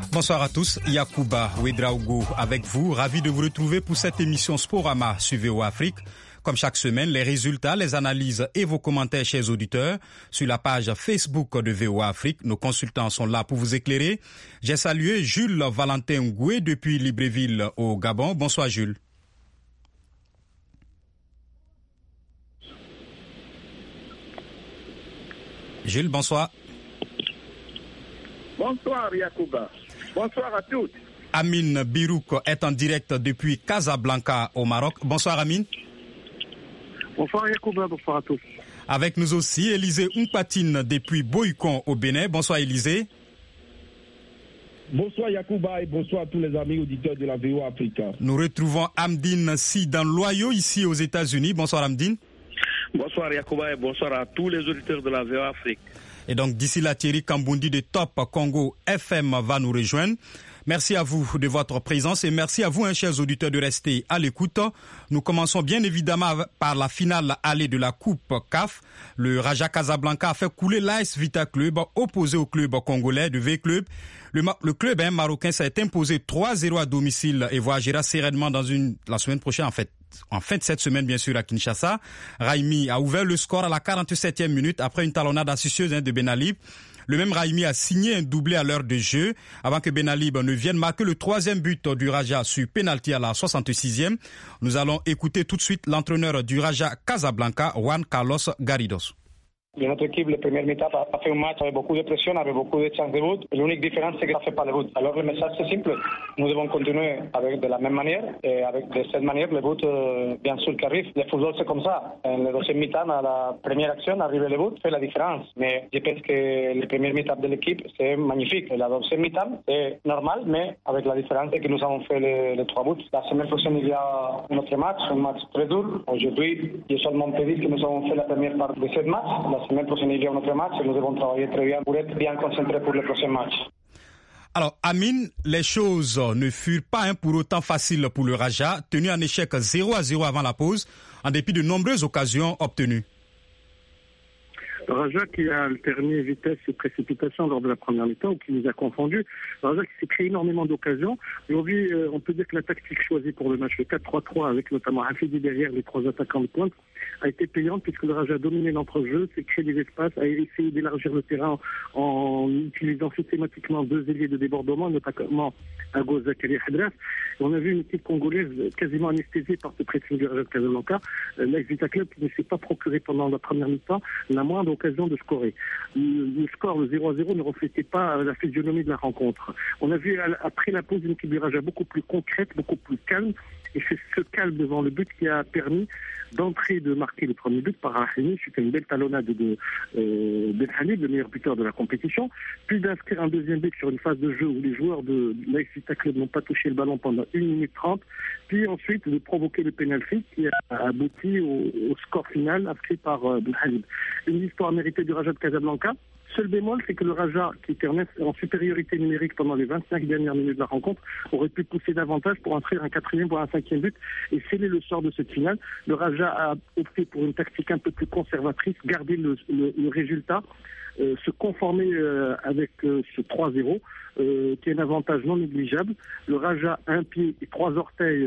Bonsoir à tous, Yacouba Ouedraogo avec vous, ravi de vous retrouver pour cette émission Sporama sur VOA Afrique. Comme chaque semaine, les résultats, les analyses et vos commentaires, chers auditeurs, sur la page Facebook de VOA Afrique. Nos consultants sont là pour vous éclairer. J'ai salué Jules Valentin Ngoué depuis Libreville au Gabon. Bonsoir Jules. Jules, bonsoir. Bonsoir Yacouba. Bonsoir à tous. Amine Birouk est en direct depuis Casablanca au Maroc. Bonsoir Amine. Bonsoir Yacouba, bonsoir à tous. Avec nous aussi Élisée Mpatine depuis Boycon au Bénin. Bonsoir Élisée. Bonsoir Yacouba et bonsoir à tous les amis auditeurs de la VOA Africa. Nous retrouvons Amdine Si dans l'Ohio ici aux États-Unis. Bonsoir Amdine. Bonsoir Yacouba et bonsoir à tous les auditeurs de la VOA Afrique. Et donc d'ici là, Thierry Kambundi de Top Congo FM va nous rejoindre. Merci à vous de votre présence et merci à vous, chers auditeurs, de rester à l'écoute. Nous commençons bien évidemment par la finale allée de la Coupe CAF. Le Raja Casablanca a fait couler l'AS Vita Club opposé au club congolais de V-Club. Le club marocain s'est imposé 3-0 à domicile et voyagera sereinement la semaine prochaine en fin de cette semaine, bien sûr, à Kinshasa. Raimi a ouvert le score à la 47e minute après une talonnade astucieuse de Benalib. Le même Raimi a signé un doublé à l'heure de jeu avant que Benalib ne vienne marquer le troisième but du Raja sur penalty à la 66e. Nous allons écouter tout de suite l'entraîneur du Raja Casablanca, Juan Carlos Garridos. Notre équipe, le premier mi-temps, a fait un match avec beaucoup de pression, avec beaucoup de chances de but. L'unique différence, c'est que ça ne fait pas le but. Alors le message, c'est simple. Nous devons continuer avec de la même manière. Et de cette manière, le but, bien sûr, qui arrive. Le football, c'est comme ça. En le deuxième mi-temps, à la première action, arriver le but fait la différence. Mais je pense que le premier mi-temps de l'équipe, c'est magnifique. Et la deuxième mi-temps, c'est normal, mais avec la différence que nous avons fait les 3 buts. La semaine prochaine, il y a un autre match, un match très dur. Aujourd'hui, je seulement peux dire que nous avons fait la première partie de ce match. La semaine prochaine, il y a un autre match et nous devons travailler très bien pour être bien concentrés pour le prochain match. Alors, Amine, les choses ne furent pas pour autant faciles pour le Raja, tenu en échec 0-0 avant la pause, en dépit de nombreuses occasions obtenues. Raja qui a alterné vitesse et précipitation lors de la première mi-temps, ou qui nous a confondus. Raja qui s'est créé énormément d'occasions. Aujourd'hui, on peut dire que la tactique choisie pour le match, le 4-3-3, avec notamment Hafidi derrière les 3 attaquants de pointe, a été payante puisque le Raja a dominé l'entrejeu, s'est créé des espaces, a essayé d'élargir le terrain en utilisant systématiquement 2 ailiers de débordement, notamment à gauche Zakaria Hadras. On a vu une équipe congolaise quasiment anesthésiée par ce pressing du Raja de Casablanca. L'AS Vita Club ne s'est pas procuré pendant la première mi-temps la moindre occasion de scorer. Le score, le 0-0, ne reflétait pas la physionomie de la rencontre. On a vu après la pause une équipe du Raja beaucoup plus concrète, beaucoup plus calme, et c'est ce calme devant le but qui a permis d'entrer, de marquer le premier but par Rahimi. C'était une belle talonnade de Benhalib, le meilleur buteur de la compétition, puis d'inscrire un deuxième but sur une phase de jeu où les joueurs de l'AS Vita Club n'ont pas touché le ballon pendant 1 minute 30, puis ensuite de provoquer le penalty qui a abouti au score final inscrit par Benhalib. Une histoire méritée du Raja de Casablanca. Seul bémol, c'est que le Raja, qui était en supériorité numérique pendant les 25 dernières minutes de la rencontre, aurait pu pousser davantage pour inscrire un 4e voire un 5e but et sceller le sort de cette finale. Le Raja a opté pour une tactique un peu plus conservatrice, garder le résultat, se conformer avec ce 3-0, qui est un avantage non négligeable. Le Raja a un pied et 3 orteils,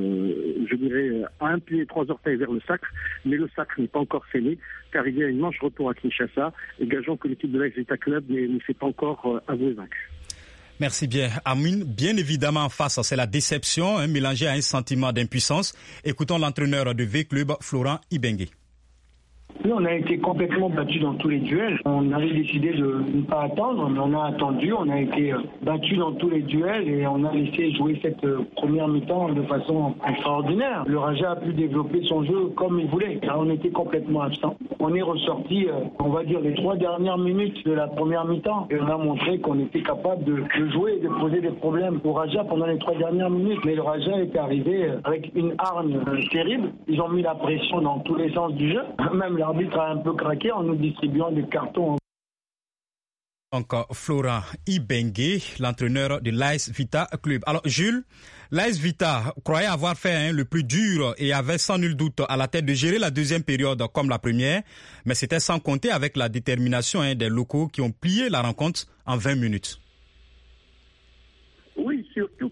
je dirais, a un pied et 3 orteils vers le sacre, mais le sacre n'est pas encore scellé, car il y a une manche retour à Kinshasa, et gageons que l'équipe de l'AS Vita Club ne s'est pas encore avouée vaincu. Merci bien, Amine. Bien évidemment, en face, c'est la déception, mélangée à un sentiment d'impuissance. Écoutons l'entraîneur de V-Club, Florent Ibengue. Nous, on a été complètement battus dans tous les duels. On avait décidé de ne pas attendre, mais on a attendu. On a été battus dans tous les duels et on a laissé jouer cette première mi-temps de façon extraordinaire. Le Raja a pu développer son jeu comme il voulait, car on était complètement absent. On est ressorti, on va dire, les 3 dernières minutes de la première mi-temps et on a montré qu'on était capable de jouer et de poser des problèmes au Raja pendant les 3 dernières minutes. Mais le Raja est arrivé avec une hargne terrible. Ils ont mis la pression dans tous les sens du jeu. Même l'arbitre a un peu craqué en nous distribuant des cartons. Donc, Florent Ibengue, l'entraîneur de l'AS Vita Club. Alors, Jules, l'AS Vita croyait avoir fait le plus dur et avait sans nul doute à la tête de gérer la deuxième période comme la première, mais c'était sans compter avec la détermination des locaux qui ont plié la rencontre en 20 minutes.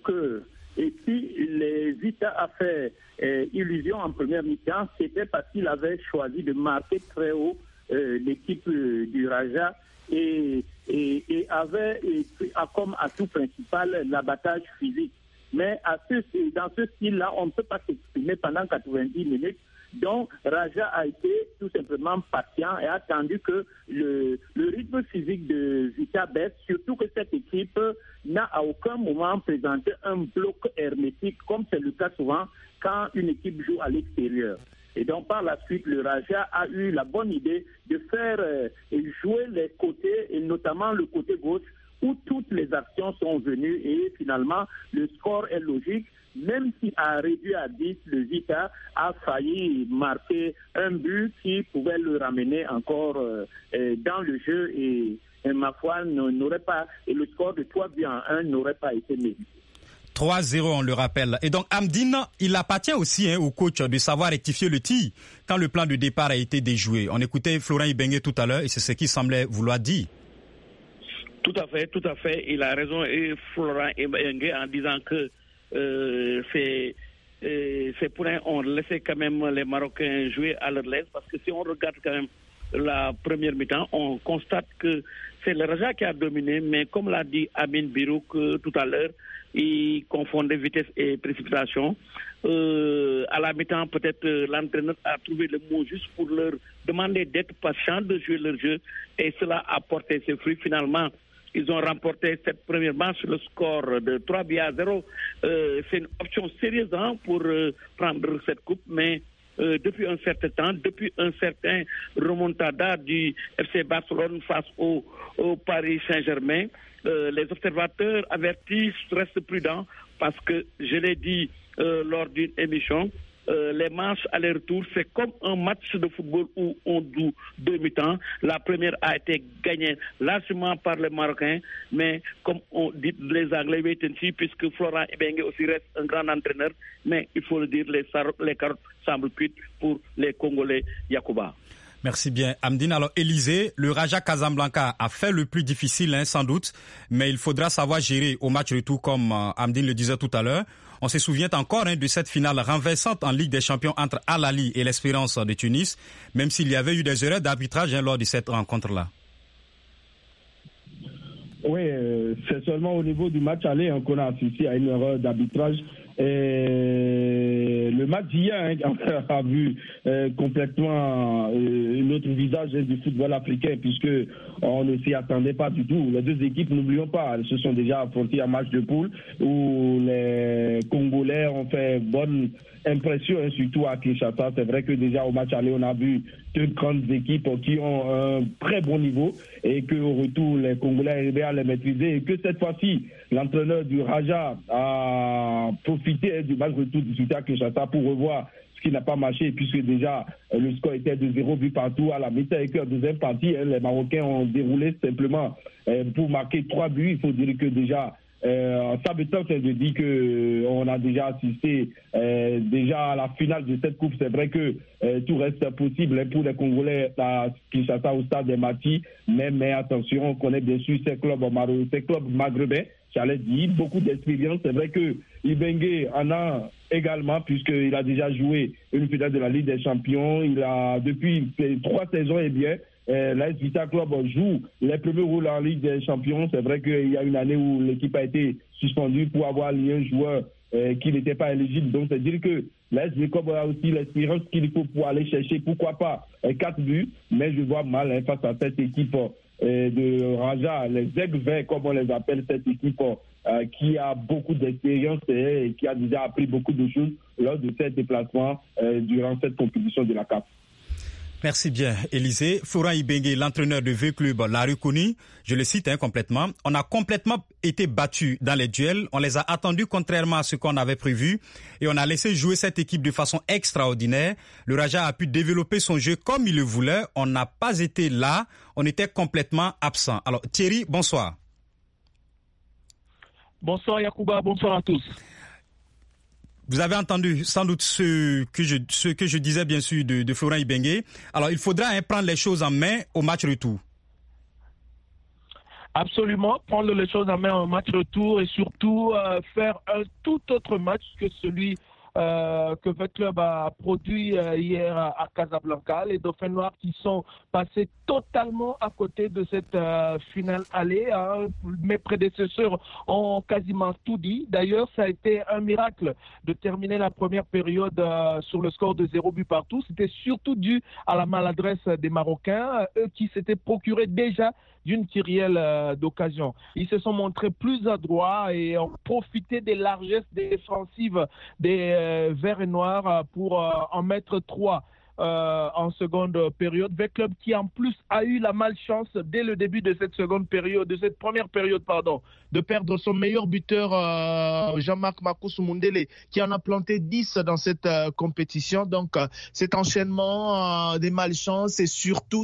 que et si les Vita a fait illusion en première mi-temps, c'était parce qu'il avait choisi de marquer très haut l'équipe du Raja et avait comme atout principal l'abattage physique. Mais dans ce style-là, on ne peut pas s'exprimer pendant 90 minutes. Donc, Raja a été tout simplement patient et a attendu que le rythme physique de Vita baisse, surtout que cette équipe n'a à aucun moment présenté un bloc hermétique, comme c'est le cas souvent quand une équipe joue à l'extérieur. Et donc, par la suite, le Raja a eu la bonne idée de faire jouer les côtés, et notamment le côté gauche, où toutes les actions sont venues et finalement, le score est logique. Même si à réduit à 10, le Vita a failli marquer un but qui pouvait le ramener encore dans le jeu et ma foi, n'aurait pas, et le score de 3-1 n'aurait pas été mérité. 3-0, on le rappelle. Et donc, Amdine, il appartient aussi au coach de savoir rectifier le tir quand le plan de départ a été déjoué. On écoutait Florent Ibenge tout à l'heure et c'est ce qu'il semblait vouloir dire. Tout à fait. Il a raison, et Florent Ibenge, en disant que ces points ont laissé quand même les Marocains jouer à leur aise, parce que si on regarde quand même la première mi-temps, on constate que c'est le Raja qui a dominé, mais comme l'a dit Amin Birouk tout à l'heure, il confondait vitesse et précipitation. À la mi-temps, peut-être l'entraîneur a trouvé le mot juste pour leur demander d'être patient, de jouer leur jeu, et cela a porté ses fruits. Finalement, ils ont remporté cette première manche sur le score de 3-0. C'est une option sérieuse pour prendre cette coupe, mais depuis un certain temps, depuis un certain remontada du FC Barcelone face au Paris Saint-Germain, les observateurs avertissent, restent prudents, parce que, je l'ai dit lors d'une émission, les matchs aller-retour, c'est comme un match de football où on joue 2 mi-temps. La première a été gagnée largement par les Marocains, mais comme on dit les Anglais, wait and see, puisque Florent Ibenge aussi reste un grand entraîneur, mais il faut le dire, les carottes semblent cuites pour les Congolais. Yacouba. Merci bien, Amdine. Alors, Élysée, le Raja Casablanca a fait le plus difficile, sans doute, mais il faudra savoir gérer au match retour, comme Amdine le disait tout à l'heure. On se souvient encore de cette finale renversante en Ligue des Champions entre Al Ahly et l'Espérance de Tunis, même s'il y avait eu des erreurs d'arbitrage lors de cette rencontre-là. Oui, c'est seulement au niveau du match aller qu'on a assisté à une erreur d'arbitrage. Et le match d'hier a vu complètement un autre visage du football africain, puisque on ne s'y attendait pas du tout. Les deux équipes, n'oublions pas, elles se sont déjà affrontées un match de poule où les Congolais ont fait bonne impression, surtout à Kinshasa. C'est vrai que déjà au match aller, on a vu deux grandes équipes qui ont un très bon niveau et qu'au retour, les Congolais arrivaient à les maîtriser, et que cette fois-ci, l'entraîneur du Raja a profité du match retour disputé à Kinshasa pour revoir ce qui n'a pas marché, puisque déjà le score était de 0 but partout à la mi-temps, et qu'en deuxième partie, les Marocains ont déroulé simplement pour marquer 3 buts. Il faut dire que déjà, ça m'étonne de dire qu'on a déjà assisté déjà à la finale de cette coupe. C'est vrai que tout reste possible pour les Congolais à Kinshasa au stade des Matis, mais attention, on connaît bien sûr ces clubs maghrébins. J'allais dire, beaucoup d'expérience. C'est vrai que Ibenge en a également, puisqu'il a déjà joué une finale de la Ligue des Champions. Il a, depuis 3 saisons, l'AS Vita Club joue les premiers rôles en Ligue des Champions. C'est vrai qu'il y a une année où l'équipe a été suspendue pour avoir lié un joueur qui n'était pas éligible. Donc, c'est-à-dire que l'AS Vita Club a aussi l'expérience qu'il faut pour aller chercher, pourquoi pas, 4 buts. Mais je vois mal face à cette équipe de Raja, les aigles verts, comme on les appelle, cette équipe qui a beaucoup d'expérience et qui a déjà appris beaucoup de choses lors de ces déplacements durant cette compétition de la CAF. Merci bien, Élysée. Florent Ibenge, l'entraîneur de V-Club, l'a reconnu. Je le cite complètement. On a complètement été battus dans les duels. On les a attendus contrairement à ce qu'on avait prévu. Et on a laissé jouer cette équipe de façon extraordinaire. Le Raja a pu développer son jeu comme il le voulait. On n'a pas été là. On était complètement absent. Alors, Thierry, bonsoir. Bonsoir, Yacouba. Bonsoir à tous. Vous avez entendu sans doute ce que je disais bien sûr de Florent Ibenge. Alors il faudra prendre les choses en main au match retour. Absolument, prendre les choses en main en match retour et surtout faire un tout autre match que celui que votre club a produit hier à Casablanca. Les Dauphins Noirs qui sont passés totalement à côté de cette finale aller. Hein. Mes prédécesseurs ont quasiment tout dit. D'ailleurs, ça a été un miracle de terminer la première période sur le score de 0 but partout. C'était surtout dû à la maladresse des Marocains, eux qui s'étaient procurés déjà d'une kyrielle d'occasion. Ils se sont montrés plus adroits et ont profité des largesses défensives des Verts et Noirs pour en mettre 3 en seconde période. Vert Club qui en plus a eu la malchance dès le début de cette première période, de perdre son meilleur buteur Jean-Marc Makoussou Mundele qui en a planté 10 dans cette compétition. Donc cet enchaînement des malchances et surtout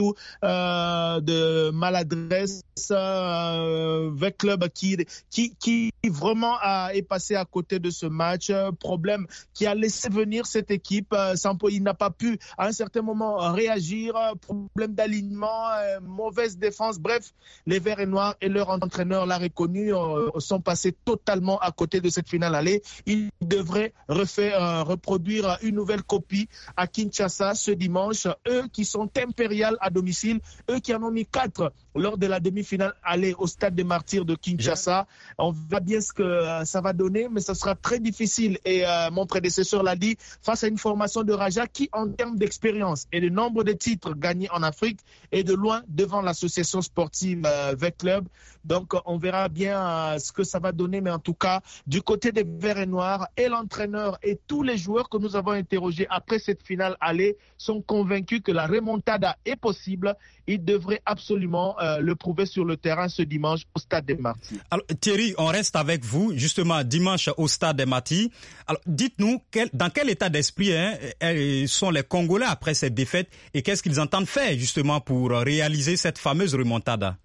de maladresse, Vert Club qui vraiment est passé à côté de ce match. Problème qui a laissé venir cette équipe. Il n'a pas pu à un certain moment réagir, problème d'alignement, mauvaise défense, bref, les Verts et Noirs et leur entraîneur l'a reconnu, sont passés totalement à côté de cette finale aller. Ils devraient reproduire une nouvelle copie à Kinshasa ce dimanche, eux qui sont impériales à domicile, eux qui en ont mis 4 lors de la demi-finale aller au Stade des Martyrs de Kinshasa. On verra bien ce que ça va donner, mais ça sera très difficile et mon prédécesseur l'a dit, face à une formation de Raja qui en termes d'expérience et de nombre de titres gagnés en Afrique est de loin devant l'association sportive Vert Club. Donc on verra bien ce que ça va donner, mais en tout cas du côté des Verts et Noirs et l'entraîneur et tous les joueurs que nous avons interrogés après cette finale aller sont convaincus que la remontada est possible. Ils devraient absolument le prouver sur le terrain ce dimanche au Stade des Martyrs. Alors Thierry, on reste avec vous justement dimanche au Stade des Martyrs. Alors dites-nous dans quel état d'esprit sont les Congolais après cette défaite et qu'est-ce qu'ils entendent faire justement pour réaliser cette fameuse remontada?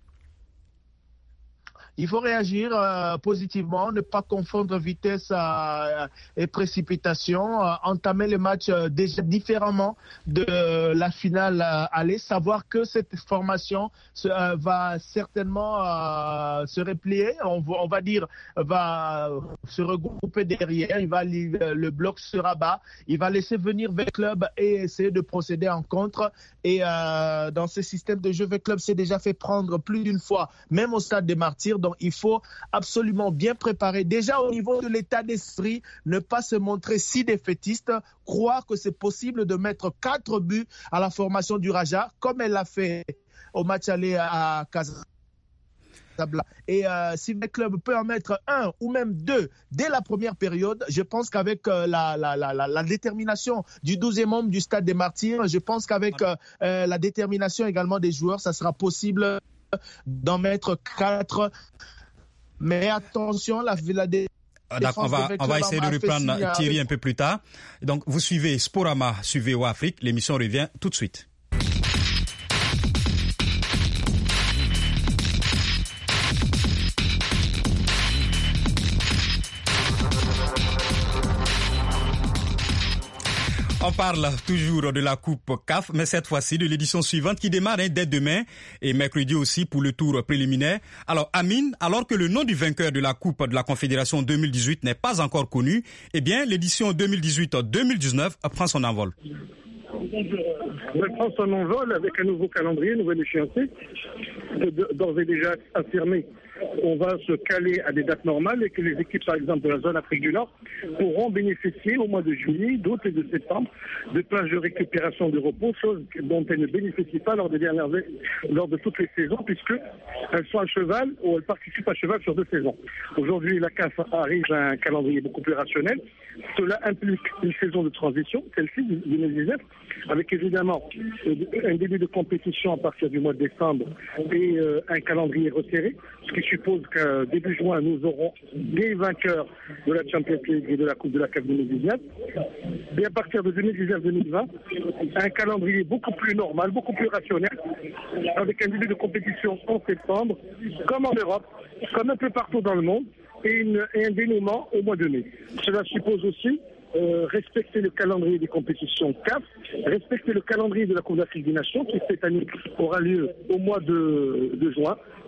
Il faut réagir positivement, ne pas confondre vitesse et précipitation, entamer le match déjà différemment de la finale aller, savoir que cette formation va certainement se replier, on va dire, va se regrouper derrière, le bloc sera bas, il va laisser venir Vert Club et essayer de procéder en contre. Et dans ce système de jeu, Vert Club s'est déjà fait prendre plus d'une fois, même au Stade des Martyrs. Donc il faut absolument bien préparer. Déjà au niveau de l'état d'esprit, ne pas se montrer si défaitiste, croire que c'est possible de mettre 4 buts à la formation du Raja, comme elle l'a fait au match aller à Casablanca. Et si le club peut en mettre 1 ou même 2 dès la première période, je pense qu'avec la détermination du 12e membre du Stade des Martyrs, je pense qu'avec la détermination également des joueurs, ça sera possible d'en mettre 4. Mais attention, on va essayer de reprendre Thierry un peu plus tard. Donc, vous suivez Sporama sur VOA Afrique. L'émission revient tout de suite. On parle toujours de la Coupe CAF, mais cette fois-ci de l'édition suivante qui démarre dès demain et mercredi aussi pour le tour préliminaire. Alors Amine, alors que le nom du vainqueur de la Coupe de la Confédération 2018 n'est pas encore connu, eh bien l'édition 2018-2019 prend son envol. Elle prend son envol avec un nouveau calendrier, une nouvelle échéancier, d'ores et déjà affirmé. On va se caler à des dates normales et que les équipes, par exemple, de la zone Afrique du Nord pourront bénéficier au mois de juillet, d'août et de septembre de plages de récupération de repos, chose dont elles ne bénéficient pas lors de toutes les saisons, puisqu'elles sont à cheval ou elles participent à cheval sur 2 saisons. Aujourd'hui, la CAF arrive à un calendrier beaucoup plus rationnel. Cela implique une saison de transition, celle-ci, 2019, avec évidemment un début de compétition à partir du mois de décembre et un calendrier resserré, ce qui suppose qu'à début juin, nous aurons des vainqueurs de la Champions League et de la Coupe de la CAF 2019. Et à partir de 2019-2020, un calendrier beaucoup plus normal, beaucoup plus rationnel, avec un début de compétition en septembre, comme en Europe, comme un peu partout dans le monde, et un dénouement au mois de mai. Cela suppose aussi respecter le calendrier des compétitions CAF, respecter le calendrier de la Coupe d'Afrique des Nations qui cette année aura lieu au mois de juin,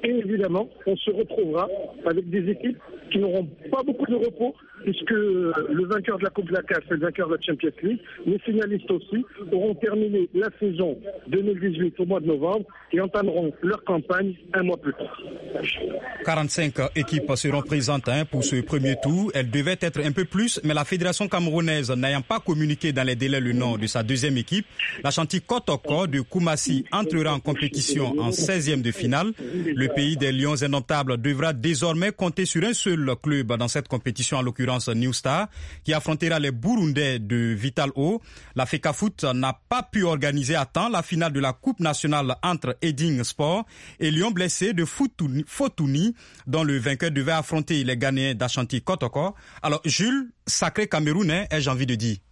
Et évidemment, on se retrouvera avec des équipes qui n'auront pas beaucoup de repos, puisque le vainqueur de la Coupe de la CAF et le vainqueur de la Champions League, les finalistes aussi, auront terminé la saison 2018 au mois de novembre et entameront leur campagne un mois plus tard. 45 équipes seront présentes pour ce premier tour. Elles devaient être un peu plus, mais la fédération camerounaise n'ayant pas communiqué dans les délais le nom de sa deuxième équipe, l'Ashanti Kotoko de Koumassi entrera en compétition en 16e de finale. Le pays des Lions indomptables devra désormais compter sur un seul club dans cette compétition, en l'occurrence New Star, qui affrontera les Burundais de Vital O. La FECAFOOT n'a pas pu organiser à temps la finale de la Coupe nationale entre Eding Sport et Lyon blessé de Fotouni, dont le vainqueur devait affronter les Ghanéens d'Ashanti Kotoko. Alors Jules, sacré Camerounais, ai-je envie de dire.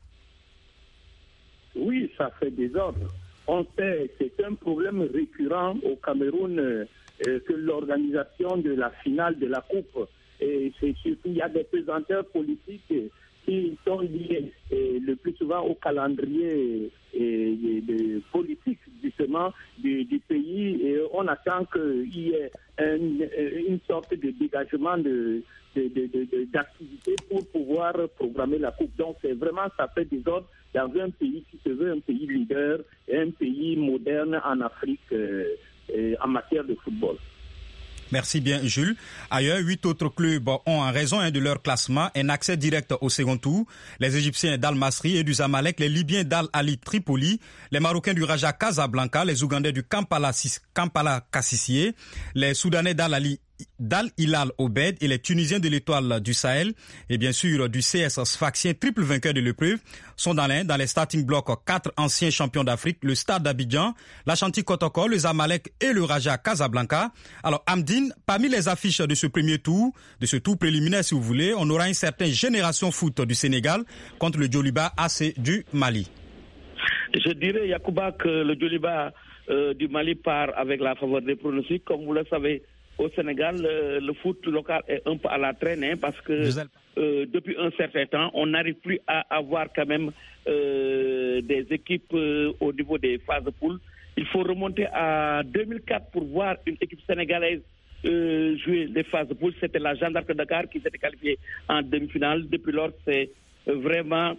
Oui, ça fait désordre. On sait, c'est un problème récurrent au Cameroun que l'organisation de la finale de la Coupe. Et c'est surtout, il y a des pesanteurs politiques qui sont liés le plus souvent au calendrier politique justement du pays. Et on attend qu'il y ait une sorte de dégagement d'activité pour pouvoir programmer la Coupe. Donc c'est vraiment, ça fait désordre dans un pays qui se veut un pays leader et un pays moderne en Afrique en matière de football. Merci bien, Jules. Ailleurs, 8 autres clubs ont, en raison de leur classement, un accès direct au second tour. Les Égyptiens d'Al Masry et du Zamalek, les Libyens d'Al Ali Tripoli, les Marocains du Raja Casablanca, les Ougandais du Kampala Kassissié, les Soudanais d'Al Hilal Obed et les Tunisiens de l'Étoile du Sahel et bien sûr du CS Sfaxien, triple vainqueur de l'épreuve, sont dans les starting blocks 4 anciens champions d'Afrique, le Stade d'Abidjan, l'Ashanti Kotoko, le Zamalek et le Raja Casablanca. Alors Amdine, parmi les affiches de ce premier tour, de ce tour préliminaire si vous voulez, on aura une certaine Génération Foot du Sénégal contre le Djoliba AC du Mali. Je dirais, Yacouba, que le Djoliba du Mali part avec la faveur des pronostics. Comme vous le savez, au Sénégal, le foot local est un peu à la traîne parce que depuis un certain temps, on n'arrive plus à avoir quand même des équipes au niveau des phases de poule. Il faut remonter à 2004 pour voir une équipe sénégalaise jouer les phases de poule. C'était la Jeanne d'Arc de Dakar qui s'était qualifiée en demi-finale. Depuis lors, c'est vraiment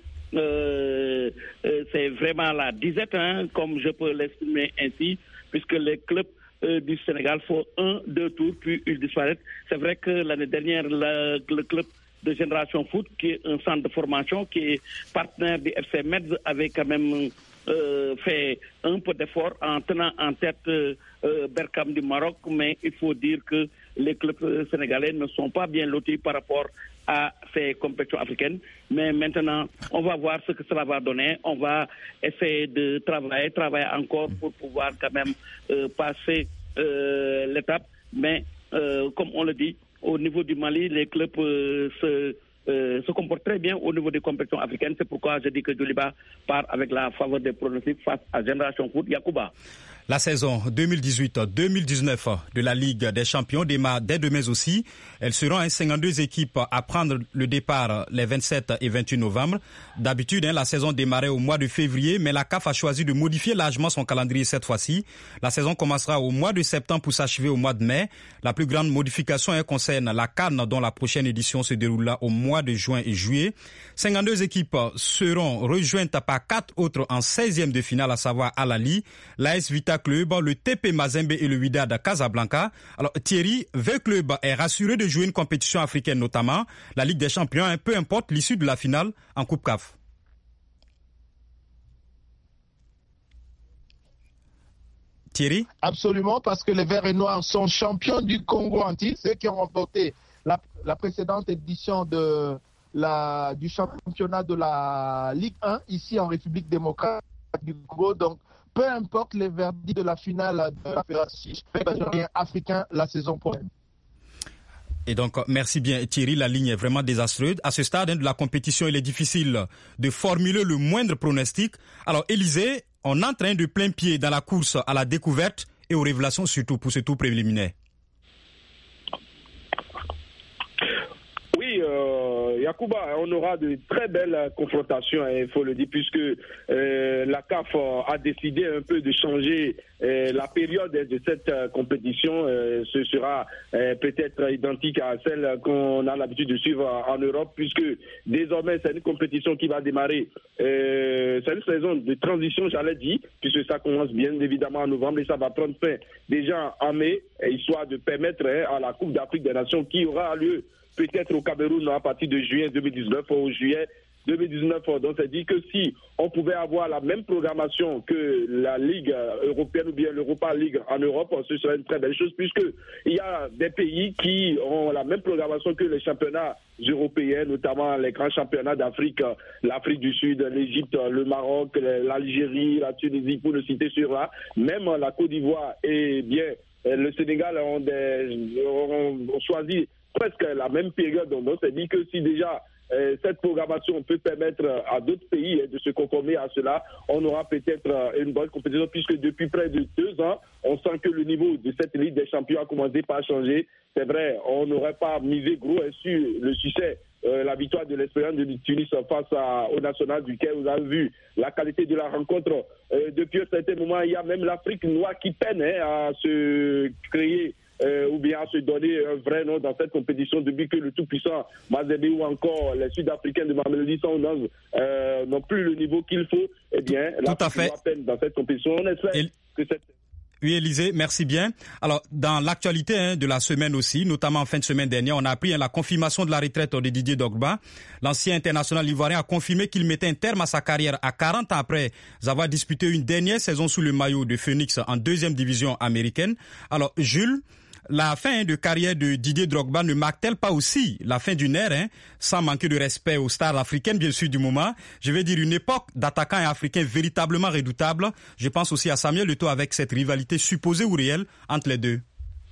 la disette, comme je peux l'exprimer ainsi, puisque les clubs du Sénégal font 1-2 tours, puis ils disparaissent. C'est vrai que l'année dernière, le club de Génération Foot, qui est un centre de formation, qui est partenaire du FC Metz, avait quand même fait un peu d'effort en tenant en tête Berkane du Maroc, mais il faut dire que les clubs sénégalais ne sont pas bien lotis par rapport à ces compétitions africaines. Mais maintenant, on va voir ce que cela va donner. On va essayer de travailler encore pour pouvoir quand même passer l'étape. Mais comme on le dit, au niveau du Mali, les clubs se comportent très bien au niveau des compétitions africaines. C'est pourquoi je dis que Djoliba part avec la faveur des pronostics face à Génération Foot. Yacouba. La saison 2018-2019 de la Ligue des Champions démarre dès demain aussi. Elles seront 52 équipes à prendre le départ les 27 et 28 novembre. D'habitude, la saison démarrait au mois de février, mais la CAF a choisi de modifier largement son calendrier cette fois-ci. La saison commencera au mois de septembre pour s'achever au mois de mai. La plus grande modification concerne la CAN, dont la prochaine édition se déroulera au mois de juin et juillet. 52 équipes seront rejointes par 4 autres en 16e de finale, à savoir Al Ali, l'AS Vita Club, le TP Mazembe et le Wydad Casablanca. Alors Thierry, 20 clubs est rassuré de jouer une compétition africaine, notamment la Ligue des Champions, peu importe l'issue de la finale en Coupe CAF. Thierry? Absolument, parce que les Verts et Noirs sont champions du Congo en titre, ceux qui ont remporté la précédente édition du championnat de la Ligue 1 ici en République démocratique du Congo. Donc, peu importe les verdicts de la finale de la fédération africain la saison prochaine. Et donc, merci bien Thierry, la ligne est vraiment désastreuse. À ce stade de la compétition, il est difficile de formuler le moindre pronostic. Alors, Élisée, on est en train de plein pied dans la course à la découverte et aux révélations, surtout pour ce tour préliminaire. Oui, Yacouba, on aura de très belles confrontations, il faut le dire, puisque la CAF a décidé un peu de changer la période de cette compétition. Ce sera peut-être identique à celle qu'on a l'habitude de suivre en Europe, puisque désormais c'est une compétition qui va démarrer. C'est une saison de transition, j'allais dire, puisque ça commence bien évidemment en novembre et ça va prendre fin déjà en mai, histoire de permettre à la Coupe d'Afrique des Nations qui aura lieu peut-être au Cameroun à partir de juin 2019 ou juillet 2019. Donc, c'est dit que si on pouvait avoir la même programmation que la Ligue européenne ou bien l'Europa League en Europe, ce serait une très belle chose, puisqu'il y a des pays qui ont la même programmation que les championnats européens, notamment les grands championnats d'Afrique, l'Afrique du Sud, l'Égypte, le Maroc, l'Algérie, la Tunisie, pour ne citer ceux-là. Même la Côte d'Ivoire et bien le Sénégal ont choisi presque la même période. Donc, c'est dit que si déjà cette programmation peut permettre à d'autres pays de se conformer à cela, on aura peut-être une bonne compétition, puisque depuis près de 2 ans, on sent que le niveau de cette Ligue des Champions a commencé par changer. C'est vrai, on n'aurait pas misé gros sur le succès, la victoire de l'Espérance de Tunis face au National du Caire. Vous avez vu la qualité de la rencontre. Depuis un certain moment, il y a même l'Afrique noire qui peine à se créer ou bien à se donner un vrai nom dans cette compétition, depuis que le tout-puissant Mazembe ou encore les Sud-Africains de Mamelodi n'ont plus le niveau qu'il faut. Eh bien, l'Afrique noire peine dans cette compétition. On espère que cette... Oui, Élisée, merci bien. Alors, dans l'actualité de la semaine aussi, notamment en fin de semaine dernière, on a appris la confirmation de la retraite de Didier Drogba. L'ancien international ivoirien a confirmé qu'il mettait un terme à sa carrière à 40 ans après avoir disputé une dernière saison sous le maillot de Phoenix en 2e division américaine. Alors, Jules, la fin de carrière de Didier Drogba ne marque-t-elle pas aussi la fin d'une ère, sans manquer de respect aux stars africaines, bien sûr, du moment? Je vais dire une époque d'attaquants africains véritablement redoutables. Je pense aussi à Samuel Eto'o avec cette rivalité supposée ou réelle entre les deux.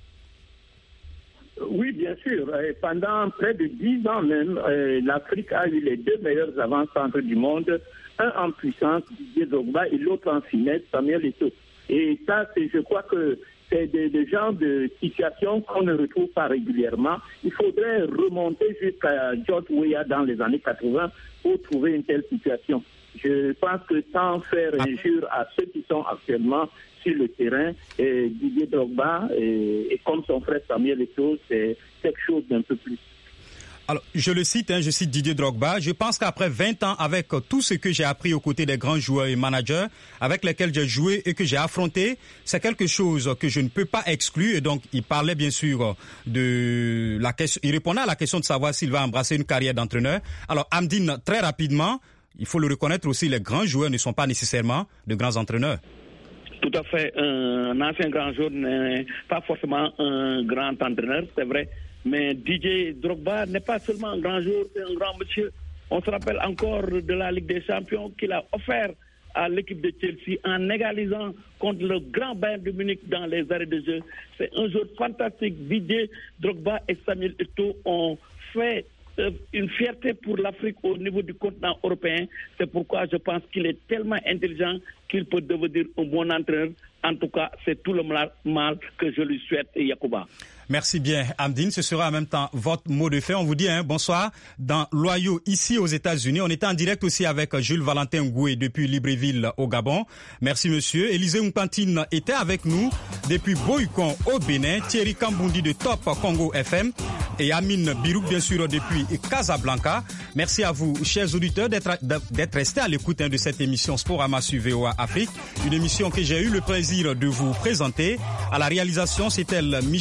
Oui, bien sûr. Pendant près de 10 ans même, l'Afrique a eu les 2 meilleurs avant-centres du monde, un en puissance, Didier Drogba, et l'autre en finesse, Samuel Eto'o. Et ça, je crois que c'est des genres de situations qu'on ne retrouve pas régulièrement. Il faudrait remonter jusqu'à George Weah dans les années 80 pour trouver une telle situation. Je pense que sans faire injure à ceux qui sont actuellement sur le terrain, Didier Drogba et comme son frère Samuel Eto'o, c'est quelque chose d'un peu plus. Alors, je cite Didier Drogba. Je pense qu'après 20 ans, avec tout ce que j'ai appris aux côtés des grands joueurs et managers avec lesquels j'ai joué et que j'ai affronté, c'est quelque chose que je ne peux pas exclure. Et donc, il parlait bien sûr de la question, il répondait à la question de savoir s'il va embrasser une carrière d'entraîneur. Alors, Amdine, très rapidement, il faut le reconnaître aussi, les grands joueurs ne sont pas nécessairement de grands entraîneurs. Tout à fait. Un ancien grand joueur n'est pas forcément un grand entraîneur, c'est vrai. Mais Didier Drogba n'est pas seulement un grand joueur, c'est un grand monsieur. On se rappelle encore de la Ligue des Champions qu'il a offert à l'équipe de Chelsea en égalisant contre le grand Bayern de Munich dans les arrêts de jeu. C'est un joueur fantastique. Didier Drogba et Samuel Eto'o ont fait une fierté pour l'Afrique au niveau du continent européen. C'est pourquoi je pense qu'il est tellement intelligent qu'il peut devenir un bon entraîneur. En tout cas, c'est tout le mal que je lui souhaite, Yacouba. Merci bien, Amdine. Ce sera en même temps votre mot de fin. On vous dit bonsoir dans l'Ohio, ici aux États-Unis. On était en direct aussi avec Jules Valentin Ngoué depuis Libreville au Gabon. Merci, monsieur. Élisée Mpantine était avec nous depuis Boycon au Bénin. Thierry Kambundi de Top Congo FM et Amine Birouk, bien sûr, depuis Casablanca. Merci à vous, chers auditeurs, d'être restés à l'écoute de cette émission Sporama sur VOA Afrique. Une émission que j'ai eu le plaisir de vous présenter. À la réalisation, c'était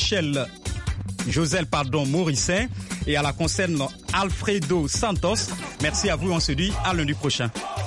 Joselle Morissin et à la concerne Alfredo Santos. Merci à vous, on se dit à lundi prochain.